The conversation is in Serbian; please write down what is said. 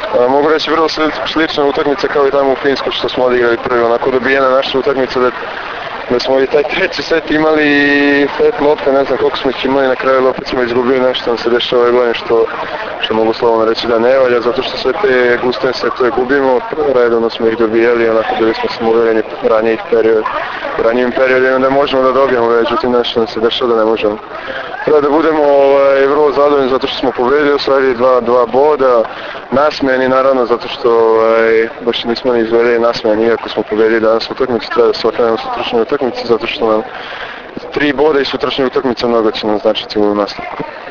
Mogu reći vrlo slična utakmica kao i tamo u Finskoj što smo odigrali prvi, onako dobijena naša utakmica da smo i taj treći set imali 5 lopte, ne znam koliko smo ih imali, na kraju opet smo izgubili nešto nam se dešava ove godine što mogu slobodno reći da ne valja, zato što sve te gustine setove gubimo, redovno smo ih dobijali, onako bili smo samouvjereni ranijim periodima da možemo da dobijemo, međutim nešto nam se dešava da ne možemo. Treba da budemo vrlo zadovoljni zato što smo pobedili, osvojili dva boda, nasmejani naravno zato što baš nismo ni izgledali nasmejani iako smo pobedili danas utakmicu, treba da se okrenemo sutrašnjoj utakmici zato što nam 3 boda i sutrašnja utakmica mnogo će nam značiti u nastavku.